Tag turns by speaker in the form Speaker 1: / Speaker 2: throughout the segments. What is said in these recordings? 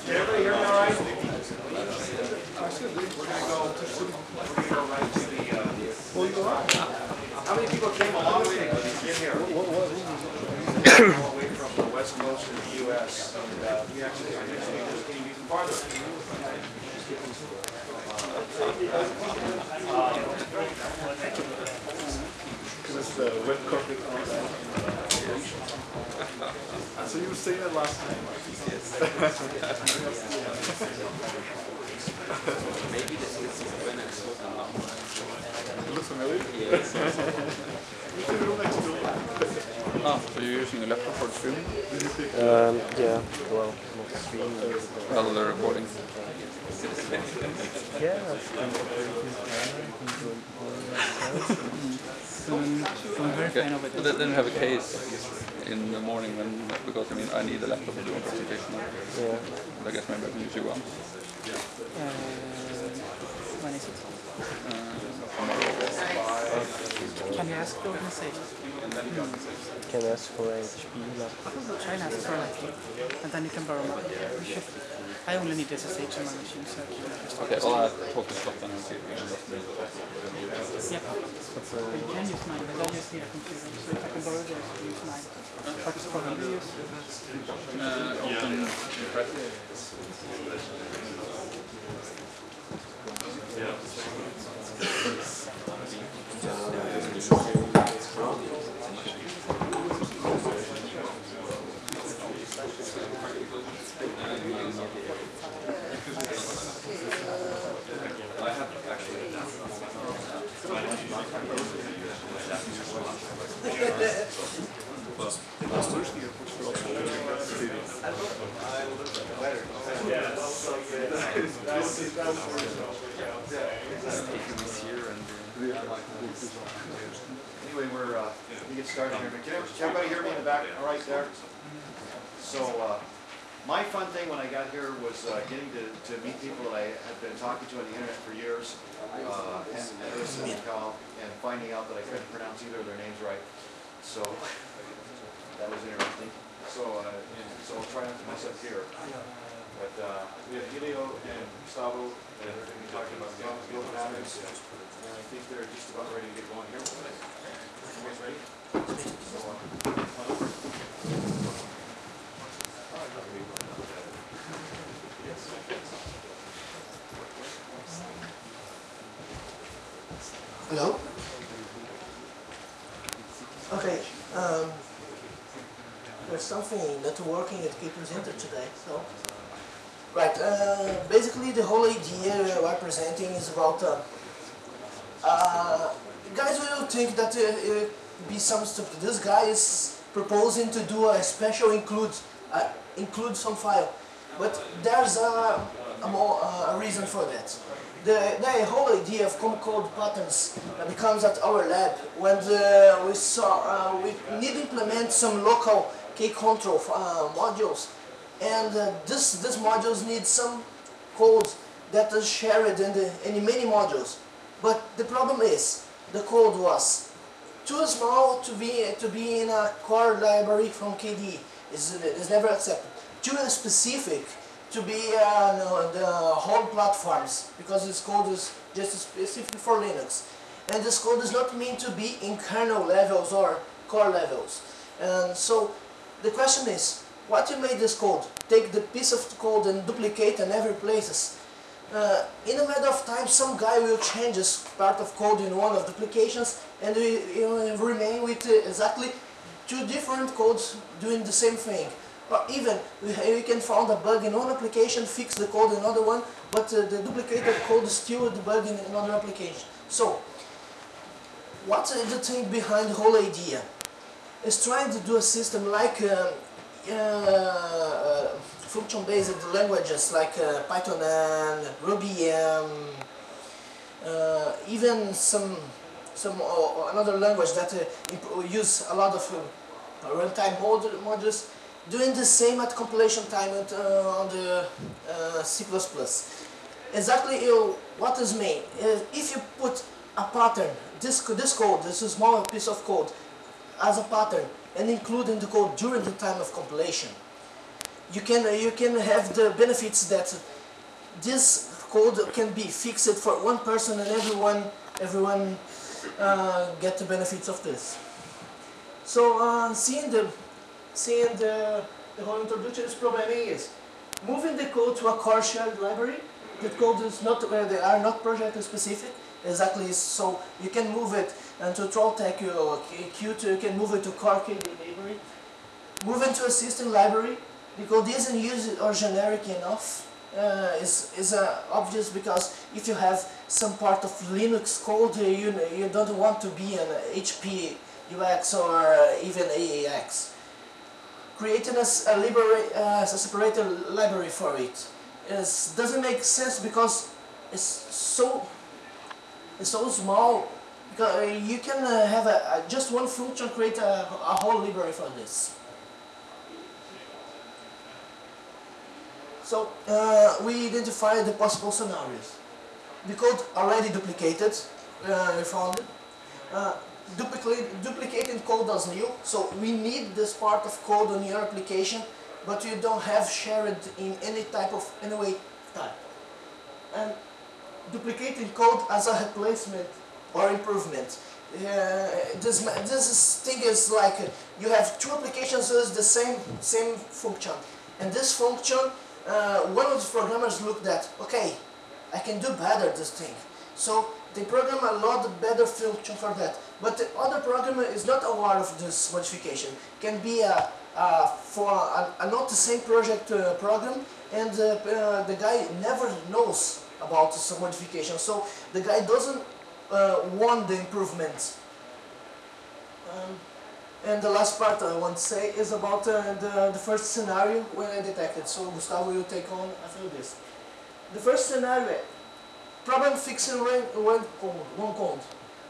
Speaker 1: everybody hear me all right? We're going to go right to the... how many people came a long way to get here? All the way from the west coast of the U.S. And we actually are came even farther.
Speaker 2: It's the web coffee. So you were saying that last time? Yes.
Speaker 3: Maybe this is when it's so long.
Speaker 2: It looks familiar?
Speaker 3: Yes.
Speaker 2: Ah, so you're using a laptop for streaming?
Speaker 4: Yeah, well, not streaming.
Speaker 2: Well, the recording.
Speaker 4: Yeah, I'm operating I'm very fan of it.
Speaker 2: But then you have a case in the morning when, because I mean I need a laptop to do a presentation.
Speaker 4: Yeah.
Speaker 2: But I guess maybe I can use you one.
Speaker 4: When is it?
Speaker 2: Tomorrow.
Speaker 4: Can you ask the organization? Can ask for a HP laptop. Try and ask for an HP, and then you can borrow mine. I only need SSH on my machine, so
Speaker 2: Okay, well I'll talk to Scott and see if we can just do it.
Speaker 4: yeah. You can use mine, but I just need a computer, so if I can borrow yours, use mine. What program do you use?
Speaker 2: Open press.
Speaker 1: Anyway, we get started here. But can everybody hear me in the back? All right there. So my fun thing when I got here was getting to meet people that I had been talking to on the internet for years, and finding out that I couldn't pronounce either of their names right. So that was interesting. So I'll try not to mess up here. But we have Helio and Gustavo that are going to be talking about global patterns, and I think they're just about ready to get going here. Everyone's ready?
Speaker 5: Hello? Okay, there's something not working at Kpresenter today, so... Right, basically the whole idea we're presenting is about... guys will think that it be some stupid. This guy is proposing to do a special include some file, but there's a reason for that. The whole idea of common code patterns becomes at our lab when we need to implement some local key control modules, and these modules need some code that is shared in many modules. But the problem is the code was too small to be in a core library from KDE. It's never accepted. Too specific to be the whole platforms, because this code is just specific for Linux, and this code is not meant to be in kernel levels or core levels. And so the question is, what you made this code? Take the piece of code and duplicate in every places. In a matter of time, some guy will change this part of code in one of the applications, and we remain with exactly two different codes doing the same thing. Or even we can find a bug in one application, fix the code in another one, but the duplicated code is still the bug in another application. So, what's the thing behind the whole idea? It's trying to do a system like function-based languages like Python and Ruby, even some another language that use a lot of runtime modules, doing the same at compilation time on the C++. Exactly what is mean. If you put a pattern, this code, this small piece of code, as a pattern, and including the code during the time of compilation, you can have the benefits that this code can be fixed for one person and everyone get the benefits of this. So seeing the whole introduction is programming is moving the code to a core shared library. The code is not they are not project specific exactly, so you can move it to Trolltech or Qt, you can move it to core KDE library. Move into a system library. The code isn't used or generic enough. Is obvious because if you have some part of Linux code, you don't want to be an HP UX or even AAX. Creating a separated library for it doesn't make sense because it's so small. Because you can have just one function create a whole library for this. So we identify the possible scenarios. The code already duplicated, we found it. Duplicating code as new, so we need this part of code on your application, but you don't have shared in any way type. And duplicating code as a replacement or improvement. This thing is like you have two applications with the same function, and this function. One of the programmers looked at, okay, I can do better this thing. So they program a lot better function for that. But the other programmer is not aware of this modification. Can be for not the same project program, and the guy never knows about this modification. So the guy doesn't want the improvements. And the last part I want to say is about the first scenario when I detected. So Gustavo will take on after this. The first scenario, problem fixing one code.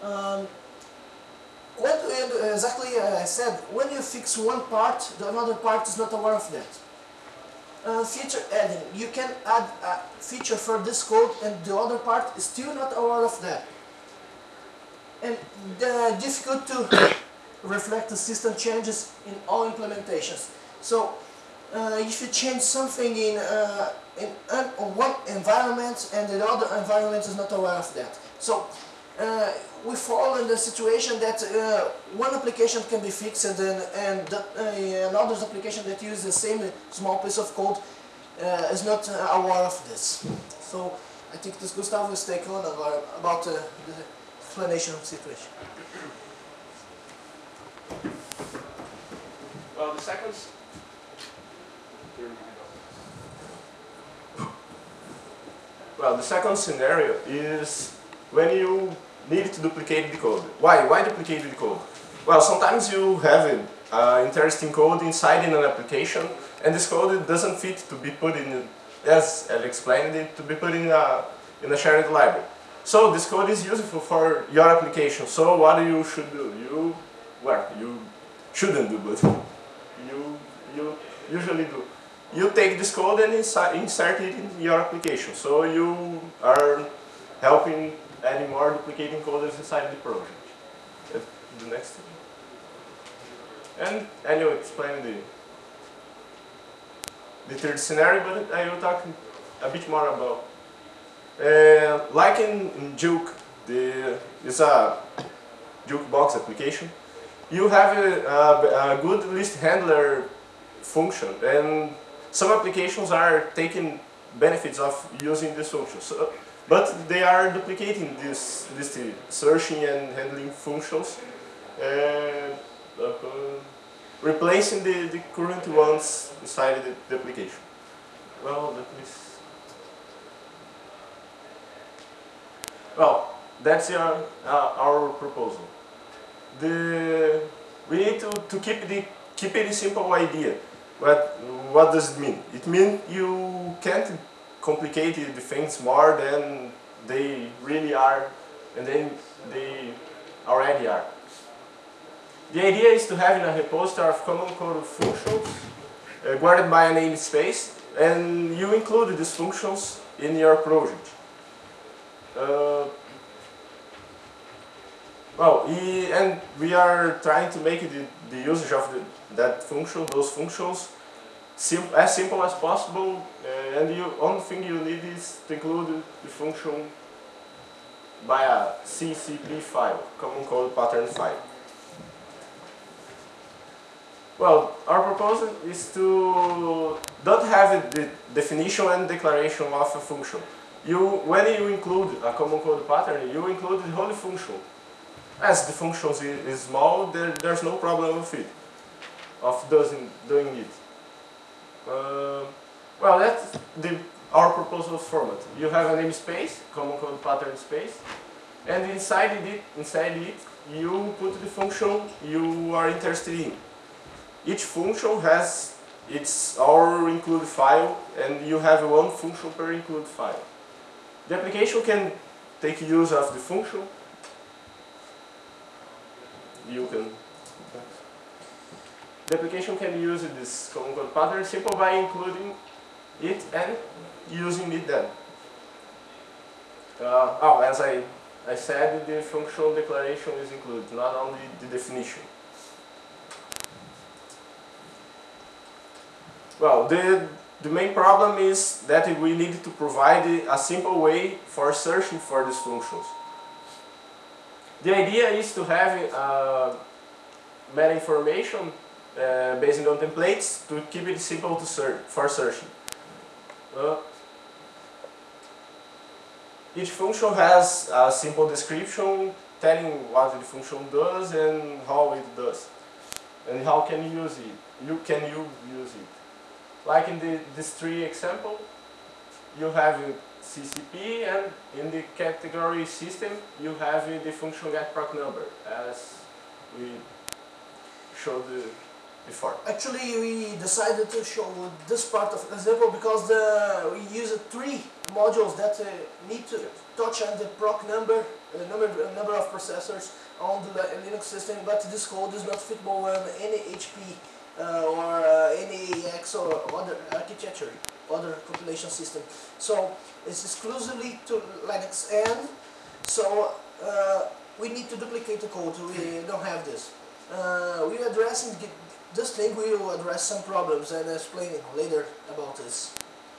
Speaker 5: Exactly I said, when you fix one part, the another part is not aware of that. Feature adding, you can add a feature for this code and the other part is still not aware of that. And difficult to reflect the system changes in all implementations. So if you change something in one environment and the other environment is not aware of that. So we fall in the situation that one application can be fixed and another application that uses the same small piece of code is not aware of this. So I think this Gustavo will take on about the explanation of the situation.
Speaker 1: Well, the second.
Speaker 6: Well, the second scenario is when you need to duplicate the code. Why duplicate the code? Well, sometimes you have interesting code inside in an application, and this code doesn't fit to be put in, as I explained it, to be put in a shared library. So this code is useful for your application. So what you should do? You shouldn't do, but you usually do. You take this code and insert it in your application. So you are helping adding more duplicating code inside the project. The next thing. And you explain the third scenario, but I will talk a bit more about. Like in Juke, it's a jukebox application. You have a good list handler function, and some applications are taking benefits of using this function. So, but they are duplicating this searching and handling functions, and replacing the current ones inside the application. Well, that's our proposal. We need to keep it a simple idea. What does it mean? It means you can't complicate the things more than they really are, and then they already are. The idea is to have a repository of common code functions guarded by a namespace, and you include these functions in your project. And we are trying to make the usage of those functions as simple as possible, and the only thing you need is to include the function by a CCP file, common code pattern file. Well, our proposal is to don't have the definition and declaration of a function. When you include a common code pattern, you include the whole function. As the function is small, there's no problem with it, of doing it. Well, that's our proposal format. You have a namespace, common code pattern space, and inside it, you put the function you are interested in. Each function has our include file, and you have one function per include file. The application can take use of the function. The application can use this common code pattern simple by including it and using it then. As I said, the function declaration is included, not only the definition. Well, the main problem is that we need to provide a simple way for searching for these functions. The idea is to have meta information based on templates to keep it simple to search for searching. Each function has a simple description telling what the function does and how it does, and how can you use it. Use it? Like in this tree example, you have CCP, and in the category system, you have the function getProcNumber, as we showed before.
Speaker 5: Actually, we decided to show this part of the example because we use three modules that need to touch on the proc number, number of processors on the Linux system, but this code is not fitable on any HP or any AX or other architecture, other compilation system. So it's exclusively to Linux, and so we need to duplicate the code. We don't have this. We're addressing this thing. We will address some problems and explaining later about this.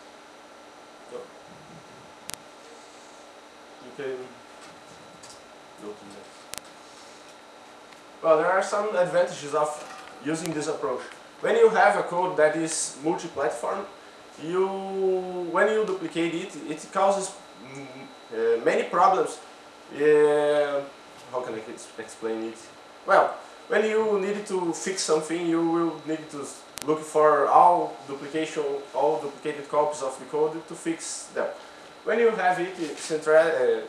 Speaker 6: You can go to next. Well, there are some advantages of using this approach. When you have a code that is multi-platform, when you duplicate it, it causes many problems. How can I explain it? Well, when you need to fix something, you will need to look for all duplicated copies of the code to fix them. When you have it centralized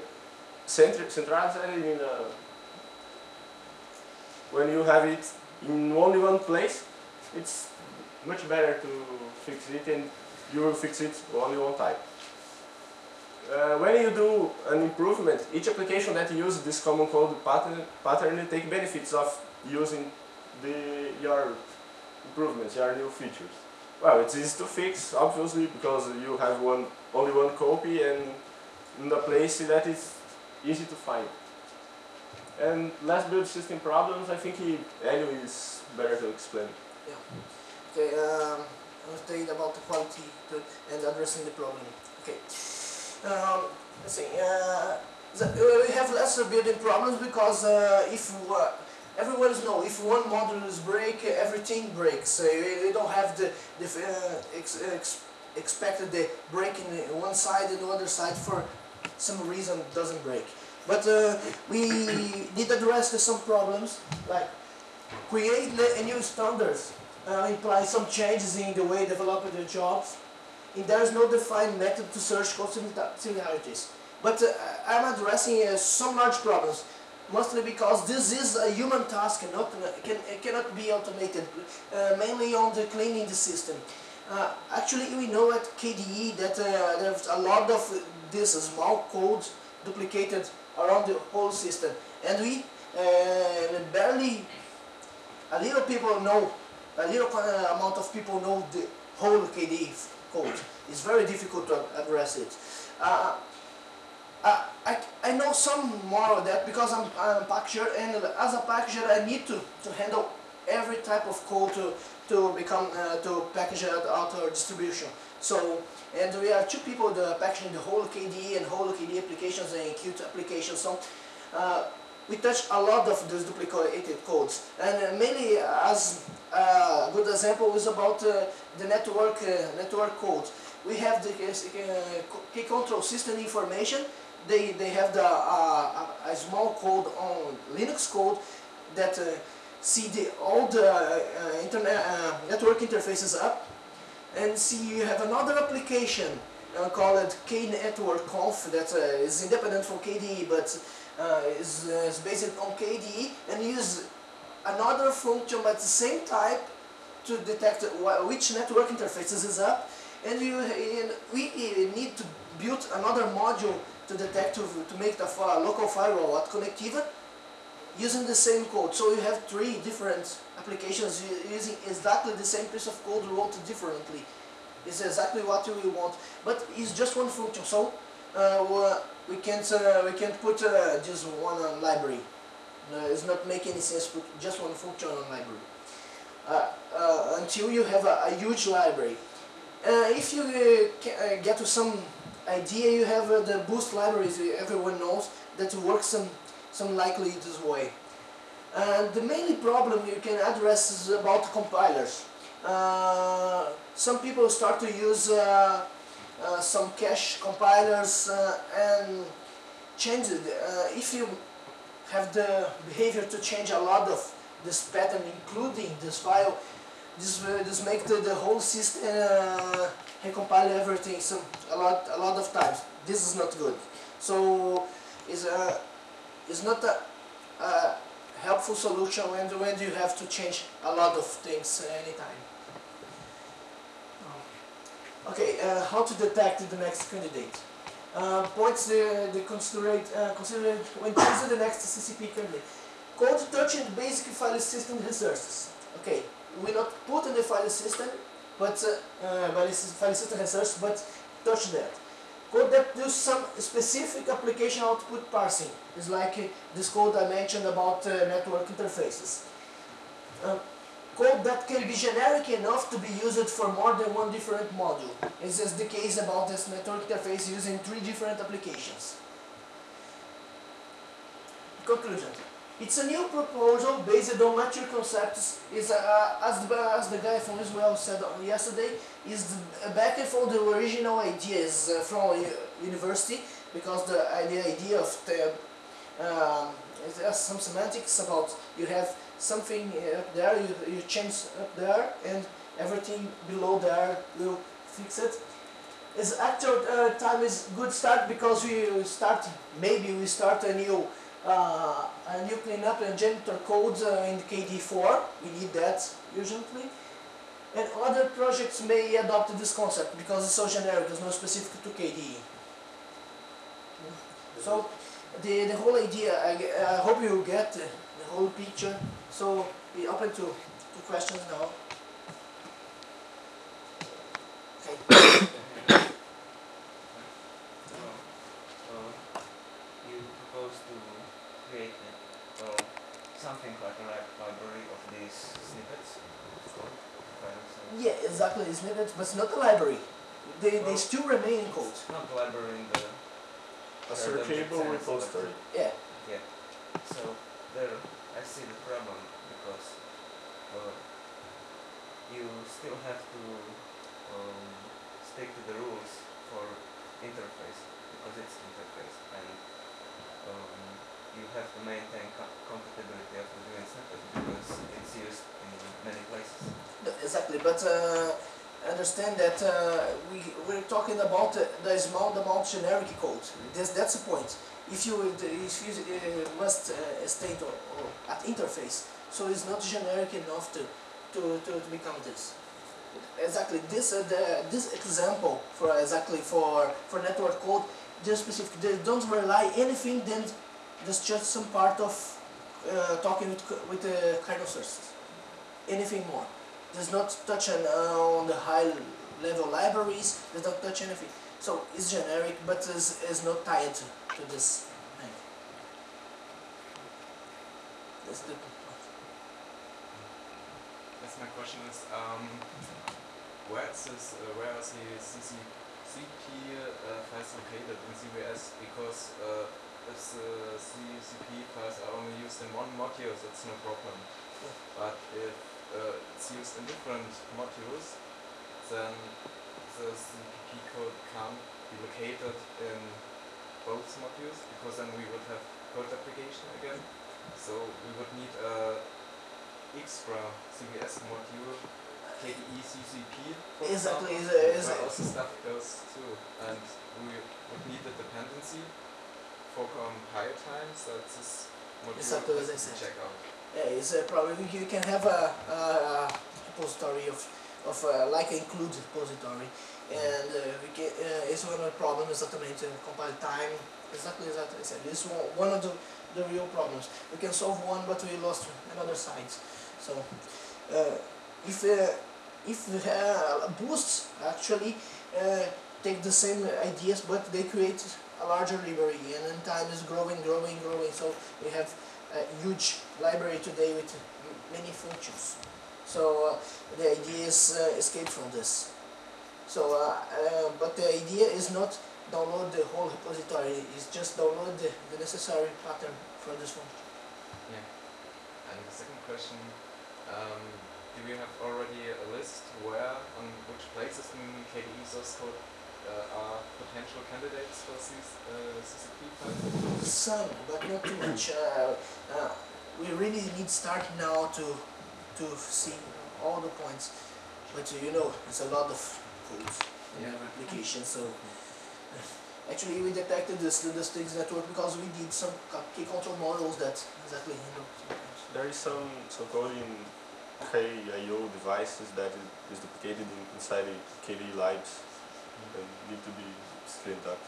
Speaker 6: when you have it in only one place, it's much better to fix it, and you will fix it only one time. When you do an improvement, each application that uses this common code pattern take benefits of using your improvements, your new features. Well, it's easy to fix, obviously, because you have only one copy and in a place that is easy to find. And last build system problems, I think Elio is better to explain.
Speaker 5: Yeah. Okay. I'll tell you about the quality and addressing the problem. Okay. Let's see. We have lesser building problems because everyone knows if one module is break, everything breaks. We don't have the expected the break in one side and the other side for some reason it doesn't break. But we did address some problems, like create a new standards imply some changes in the way developing the jobs, and there is no defined method to search code similarities. But I'm addressing some large problems, mostly because this is a human task and it cannot be automated, mainly on the cleaning the system. Actually, we know at KDE that there's a lot of this small code duplicated around the whole system, and we barely, a little amount of people know the whole KDE code. It's very difficult to address it. I know some more of that because I'm a packager, and as a packager I need to handle every type of code to to become to package out our distribution. So, and we are two people packaging the whole KDE and whole KDE applications and Qt applications. So we touch a lot of those duplicated codes, and mainly as a good example is about the network code. We have the key control system information. They have a small code on Linux code that see all the network interfaces up, and see you have another application called KNetworkConf that is independent from KDE, but is based on KDE and use another function but the same type to detect which network interfaces is up, and we need to build another module to detect to make the local firewall at Connectiva using the same code. So you have three different applications using exactly the same piece of code wrote differently. It's exactly what we want, but it's just one function. So we can't put just one library. It's not making any sense to put just one function on library until you have a huge library. If you get to some idea, you have the Boost libraries. Everyone knows that works some likely this way. The main problem you can address is about compilers. Some people start to use some cache compilers and change it. If you have the behavior to change a lot of this pattern, including this file, this makes the whole system recompile everything a lot of times. This is not good. So it's not a helpful solution when you have to change a lot of things anytime. Okay, how to detect the next candidate? Points considered when choosing the next CCP candidate. Code touching basic file system resources. Okay, we not put in the file system, but file system resources, but touch that. Code that does some specific application output parsing. It's like this code I mentioned about network interfaces. Code that can be generic enough to be used for more than one different module. This is the case about this network interface using 3 different applications. Conclusion. It's a new proposal based on mature concepts. Is as the guy from Israel said yesterday, is back from the original ideas from university, because the idea of there's some semantics about you have something up there, you change up there, and everything below there will fix it. As actual time is good start, because maybe we start a new cleanup and janitor codes in KDE4. We need that urgently. And other projects may adopt this concept because it's so generic, it's not specific to KDE. So the whole idea, I hope you get the whole picture. So be open to questions now. Okay.
Speaker 3: You propose to create something like a library of these snippets.
Speaker 5: Yeah, exactly, snippets, but it's not a library. They still remain in code.
Speaker 3: Not a library in the
Speaker 6: A searchable repository.
Speaker 5: Yeah.
Speaker 3: Yeah. So there, I see the problem, because you still have to stick to the rules for interface, because it's interface, and you have to maintain compatibility of the doing snippet, because it's used in many places.
Speaker 5: Exactly, but understand that we're talking about the small amount generic code. That's the point. If you must state at interface, so it's not generic enough to become this. Exactly, this example for network code, just specific. They don't rely anything than just some part of talking with the kernel sources. Anything more. Does not touch on the high level libraries, does not touch anything. So it's generic, but is not tied to this thing. That's the point.
Speaker 3: Yes, my question is, where are the CCP files located in CVS? Because if the CCP files are only used in one module, that's no problem. But if it's used in different modules, then the CPP code can't be located in both modules, because then we would have code application again. So we would need a extra CVS module, KDE CCP, for
Speaker 5: Exactly,
Speaker 3: example, where also stuff goes too. And we would need the dependency for compile times that this module
Speaker 5: Exactly
Speaker 3: has
Speaker 5: as I
Speaker 3: to
Speaker 5: said.
Speaker 3: check out.
Speaker 5: Yeah, it's probably you can have a repository of like an include repository, and it's one of the problems exatamente compile time. Exactly as I said. This is one of the real problems. We can solve one, but we lost another side. So if Boost actually take the same ideas, but they create a larger library, and in time is growing. So we have a huge library today with many functions. So the idea is escape from this. So, but the idea is not download the whole repository. It's just download the necessary pattern for this function.
Speaker 3: Yeah. And the second question, do we have already a list where, on which places in KDE source code are potential candidates for these CCP files?
Speaker 5: Some, but not too much. We really need start now to see all the points. But you know, it's a lot of codes in our application. So actually, we detected the Strings network because we did some key control models that exactly handle sometimes.
Speaker 6: There is some code in KIO devices that is duplicated inside the KDE libs and need to be cleaned up.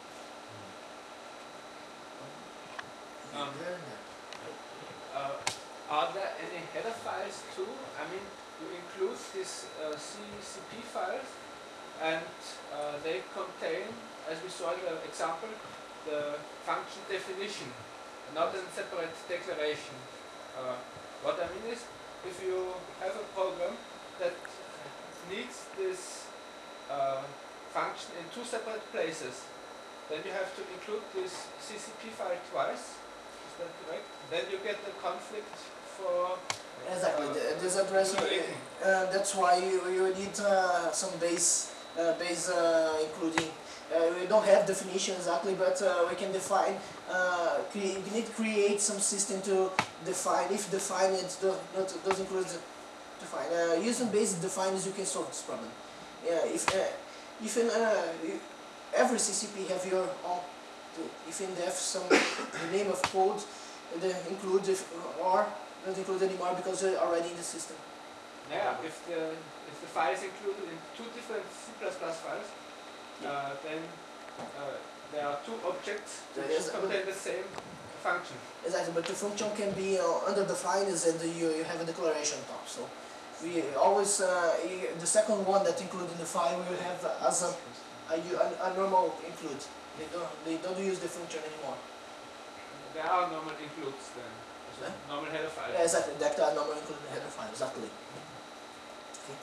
Speaker 7: Are there any header files too? I mean, you include these CCP files, and they contain, as we saw in the example, the function definition, not a separate declaration. What I mean is, if you have a program that needs this function in two separate places, then you have to include this CCP file twice. Is that correct? Then you get the conflict for
Speaker 5: Exactly. This address. That's why you need some base including. We don't have definition exactly, but we can define. You need to create some system to define. If define it does include define. Using base defines, you can solve this problem. Yeah. If in every CCP have your own. If in have some name of code, then include or not include anymore because they're already in the system.
Speaker 7: Yeah, if the file is included in two different C++ files, then there are two objects which contain the same function.
Speaker 5: Exactly, but the function can be under defined and you have a declaration on top. So we always the second one that include in the file we will have as a normal include. They don't use the function anymore.
Speaker 7: There are normal includes then. So normal header files.
Speaker 5: Yeah, exactly. That are normal include in the header file. Exactly. Okay.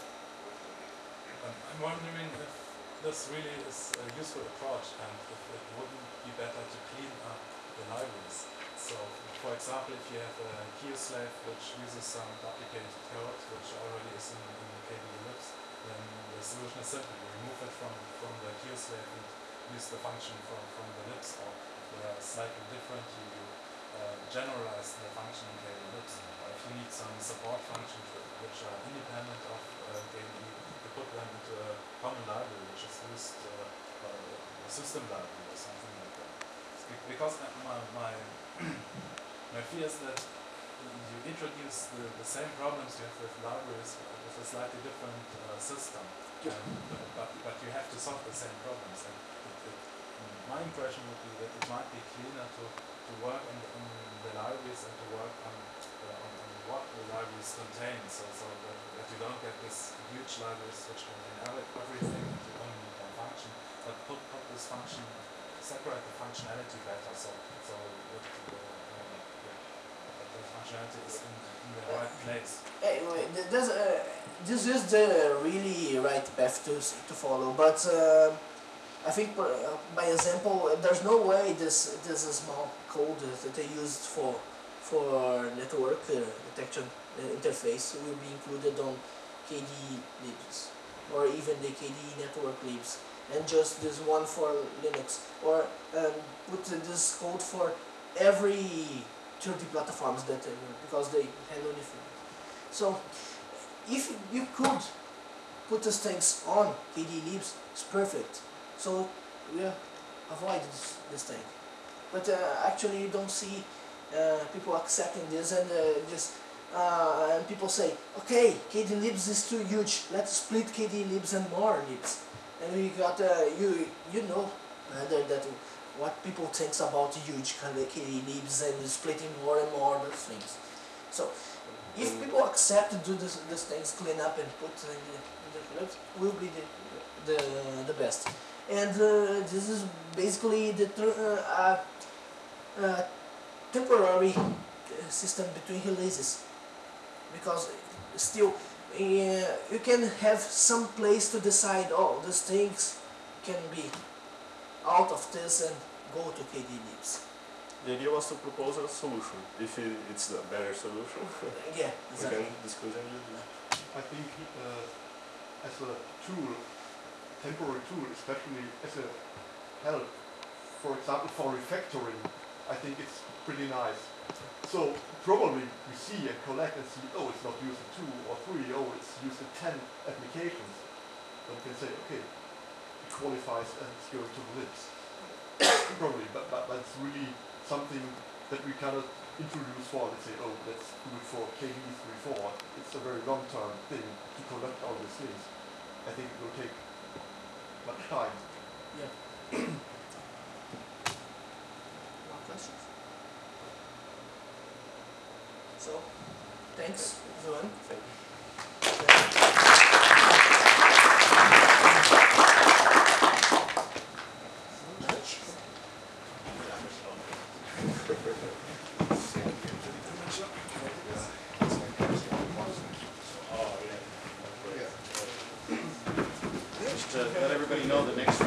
Speaker 8: I'm wondering if this really is a useful approach and if it wouldn't be better to clean up the libraries. So, for example, if you have a KioSlave which uses some duplicated code which already is in the KDE libs, then the solution is simple. You remove it from the KioSlave and use the function from the libs, or if they are slightly different, you generalize the function in KDE libs. Or if you need some support functions which are independent of KDE, you put them into a common library which is used by a system library or something like that. Because my fear is that you introduce the same problems you have with libraries with a slightly different system, but you have to solve the same problems. And my impression would be that it might be cleaner to work on the libraries and to work on what the libraries contain, so that you don't get this huge libraries which contain everything and you only need one function, but put this function, separate the functionality better, so that functionality is in the right place.
Speaker 5: Anyway, this is the really right path to follow, but I think by example, there's no way this small code that they used for network detection interface will be included on KDE libs or even the KDE network libs, and just this one for Linux, or put this code for every 30 platforms that because they handle different. So if you could put these things on KDE libs, it's perfect. So we avoid this thing. But actually you don't see people accepting this, and and people say, okay, KDE libs is too huge, let's split KDE libs and more libs. And we got you know that what people thinks about huge KDE libs and splitting more and more those things. So if people accept to do these things, clean up and put in the libs, will be the best. And this is basically the temporary system between releases, because still you can have some place to decide, oh, these things can be out of this and go to KDE libs.
Speaker 6: The idea was to propose a solution. If it's the better solution,
Speaker 5: Yeah, exactly.
Speaker 6: we can discuss and use it.
Speaker 9: I think as a tool, temporary tool, especially as a help, for example, for refactoring, I think it's pretty nice. So probably we see and collect and see, oh, it's not used in 2 or 3, oh, it's used in 10 applications. But you can say, okay, it qualifies and it's going to the libs. Probably, but it's really something that we cannot introduce for, let's say, oh, let's do it for KDE 3.4. It's a very long-term thing to collect all these things. I think it will take much time.
Speaker 5: Yeah. More questions? So, thanks everyone.
Speaker 6: Thank you.